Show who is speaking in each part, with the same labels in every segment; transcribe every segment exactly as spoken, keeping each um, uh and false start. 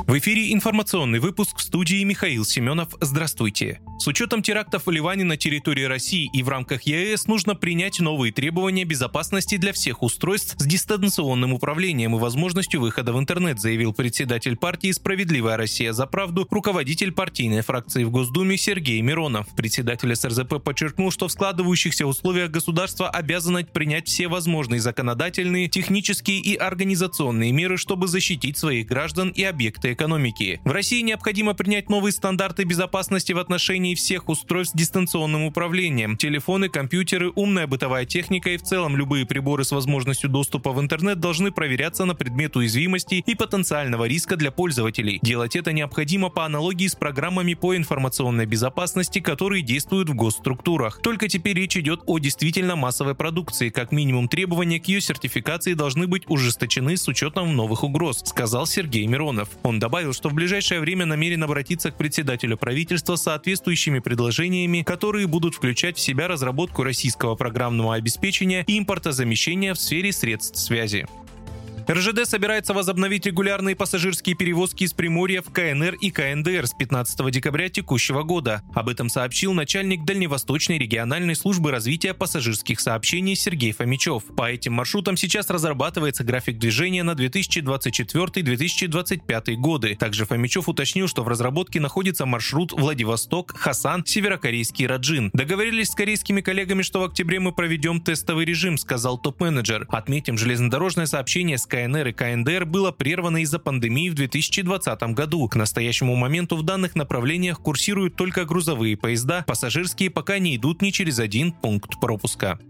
Speaker 1: В эфире информационный выпуск, в студии Михаил Семенов. Здравствуйте. С учетом терактов в Ливане на территории России и в рамках ЕС нужно принять новые требования безопасности для всех устройств с дистанционным управлением и возможностью выхода в интернет, заявил председатель партии «Справедливая Россия за правду», руководитель партийной фракции в Госдуме Сергей Миронов. Председатель эс эр зэ пэ подчеркнул, что в складывающихся условиях государство обязано принять все возможные законодательные, технические и организационные меры, чтобы защитить своих граждан и объекты экономики. В России необходимо принять новые стандарты безопасности в отношении всех устройств с дистанционным управлением. Телефоны, компьютеры, умная бытовая техника и в целом любые приборы с возможностью доступа в интернет должны проверяться на предмет уязвимости и потенциального риска для пользователей. Делать это необходимо по аналогии с программами по информационной безопасности, которые действуют в госструктурах. Только теперь речь идет о действительно массовой продукции. Как минимум требования к ее сертификации должны быть ужесточены с учетом новых угроз, сказал Сергей Миронов. Он добавил, что в ближайшее время намерен обратиться к председателю правительства с соответствующими предложениями, которые будут включать в себя разработку российского программного обеспечения и импортозамещения в сфере средств связи. эр жэ дэ собирается возобновить регулярные пассажирские перевозки из Приморья в ка эн эр и ка эн дэ эр с пятнадцатого декабря текущего года. Об этом сообщил начальник Дальневосточной региональной службы развития пассажирских сообщений Сергей Фомичев. По этим маршрутам сейчас разрабатывается график движения на две тысячи двадцать четвёртый — две тысячи двадцать пятый годы. Также Фомичев уточнил, что в разработке находится маршрут Владивосток, Хасан, северокорейский Раджин. Договорились с корейскими коллегами, что в октябре мы проведем тестовый режим, сказал топ-менеджер. Отметим, железнодорожное сообщение с ка эн эр и ка эн дэ эр было прервано из-за пандемии в две тысячи двадцатом году. К настоящему моменту в данных направлениях курсируют только грузовые поезда, пассажирские пока не идут ни через один пункт пропуска.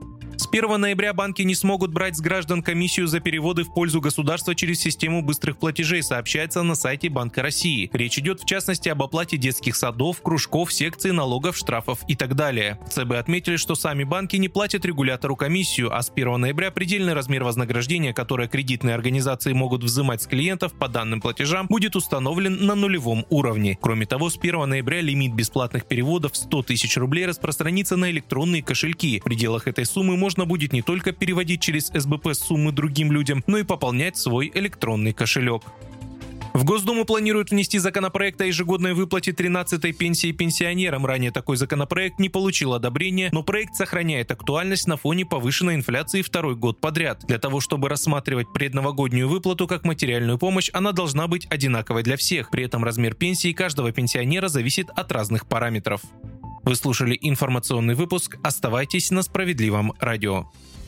Speaker 1: С первого ноября банки не смогут брать с граждан комиссию за переводы в пользу государства через систему быстрых платежей, сообщается на сайте Банка России. Речь идет в частности об оплате детских садов, кружков, секций, налогов, штрафов и так далее. В цэ бэ отметили, что сами банки не платят регулятору комиссию, а с первого ноября предельный размер вознаграждения, которое кредитные организации могут взимать с клиентов по данным платежам, будет установлен на нулевом уровне. Кроме того, с первого ноября лимит бесплатных переводов сто тысяч рублей распространится на электронные кошельки. В пределах этой суммы можно Можно будет не только переводить через эс бэ пэ суммы другим людям, но и пополнять свой электронный кошелек. В Госдуму планируют внести законопроект о ежегодной выплате тринадцатой пенсии пенсионерам. Ранее такой законопроект не получил одобрения, но проект сохраняет актуальность на фоне повышенной инфляции второй год подряд. Для того, чтобы рассматривать предновогоднюю выплату как материальную помощь, она должна быть одинаковой для всех. При этом размер пенсии каждого пенсионера зависит от разных параметров. Вы слушали информационный выпуск. Оставайтесь на Справедливом радио.